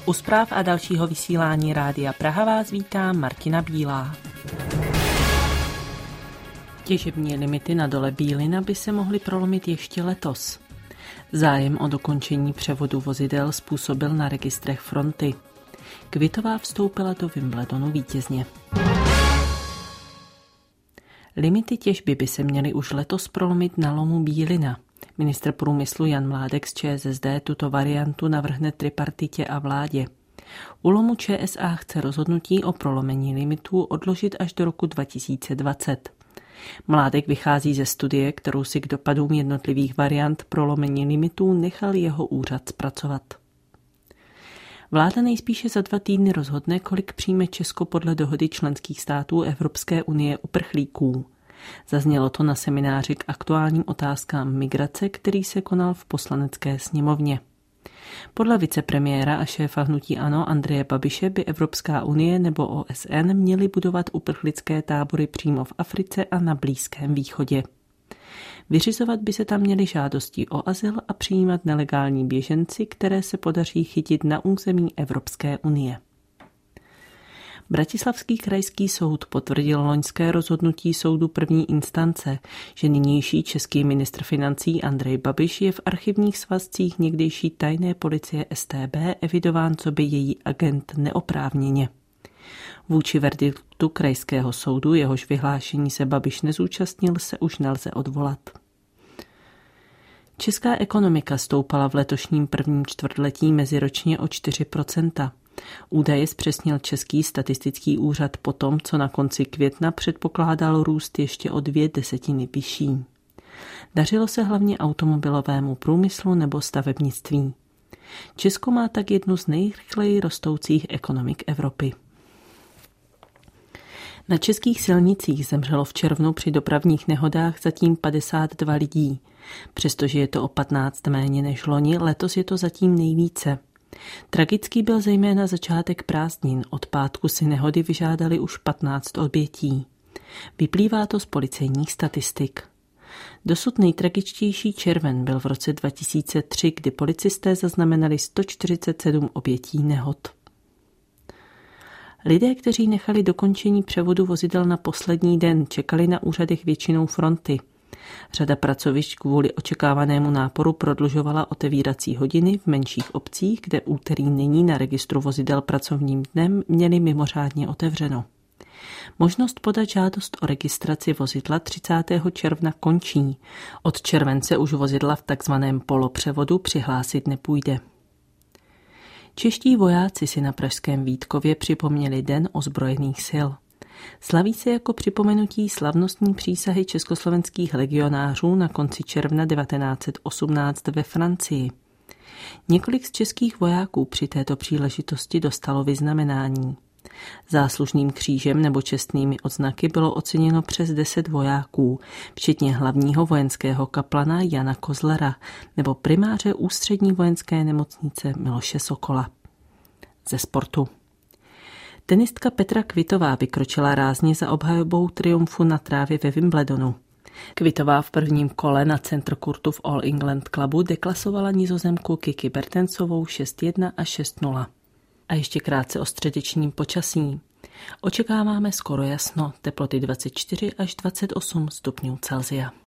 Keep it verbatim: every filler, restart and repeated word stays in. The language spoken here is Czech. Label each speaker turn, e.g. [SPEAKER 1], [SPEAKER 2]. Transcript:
[SPEAKER 1] U zpráv a dalšího vysílání Rádia Praha vás vítá Martina Bílá. Těžební limity na dole Bílina by se mohly prolomit ještě letos. Zájem o dokončení převodu vozidel způsobil na registrech fronty. Kvitová vstoupila do Wimbledonu vítězně. Limity těžby by se měly už letos prolomit na lomu Bílina. Ministr průmyslu Jan Mládek z ČSSD tuto variantu navrhne tripartitě a vládě. U lomu ČSA chce rozhodnutí o prolomení limitů odložit až do roku dva tisíce dvacet. Mládek vychází ze studie, kterou si k dopadům jednotlivých variant prolomení limitů nechal jeho úřad zpracovat. Vláda nejspíše za dva týdny rozhodne, kolik přijme Česko podle dohody členských států Evropské unie uprchlíků. Zaznělo to na semináři k aktuálním otázkám migrace, který se konal v Poslanecké sněmovně. Podle vicepremiéra a šéfa hnutí ANO Andreje Babiše by Evropská unie nebo O S N měly budovat uprchlické tábory přímo v Africe a na Blízkém východě. Vyřizovat by se tam měly žádosti o azyl a přijímat nelegální běženci, které se podaří chytit na území Evropské unie. Bratislavský krajský soud potvrdil loňské rozhodnutí soudu první instance, že nynější český ministr financí Andrej Babiš je v archivních svazcích někdejší tajné policie S T B evidován coby její agent neoprávněně. Vůči verdiktu krajského soudu, jehož vyhlášení se Babiš nezúčastnil, se už nelze odvolat. Česká ekonomika stoupala v letošním prvním čtvrtletí meziročně o čtyři procenta. Údaje zpřesnil Český statistický úřad po tom, co na konci května předpokládal růst ještě o dvě desetiny vyšší. Dařilo se hlavně automobilovému průmyslu nebo stavebnictví. Česko má tak jednu z nejrychleji rostoucích ekonomik Evropy. Na českých silnicích zemřelo v červnu při dopravních nehodách zatím padesát dva lidí. Přestože je to o patnáct méně než loni, letos je to zatím nejvíce. Tragický byl zejména začátek prázdnin, od pátku si nehody vyžádali už patnáct obětí. Vyplývá to z policejních statistik. Dosud nejtragičtější červen byl v roce dva tisíce tři, kdy policisté zaznamenali sto čtyřicet sedm obětí nehod. Lidé, kteří nechali dokončení převodu vozidel na poslední den, čekali na úřadech většinou fronty. Řada pracovišť kvůli očekávanému náporu prodlužovala otevírací hodiny v menších obcích, kde úterý není na registru vozidel pracovním dnem, měli mimořádně otevřeno. Možnost podat žádost o registraci vozidla třicátého června končí. Od července už vozidla v takzvaném polopřevodu přihlásit nepůjde. Čeští vojáci si na pražském Vítkově připomněli Den ozbrojených sil. Slaví se jako připomenutí slavnostní přísahy československých legionářů na konci června devatenáct set osmnáct ve Francii. Několik z českých vojáků při této příležitosti dostalo vyznamenání. Záslužným křížem nebo čestnými odznaky bylo oceněno přes deset vojáků, včetně hlavního vojenského kaplana Jana Kozlera nebo primáře ústřední vojenské nemocnice Miloše Sokola. Ze sportu. Tenistka Petra Kvitová vykročila rázně za obhajobou triumfu na trávě ve Wimbledonu. Kvitová v prvním kole na centrokurtu v All England Clubu deklasovala Nizozemku Kiki Bertensovou šest jedna a šest nula. A ještě krátce o středečním počasí. Očekáváme skoro jasno, teploty dvacet čtyři až dvacet osm stupňů Celsia.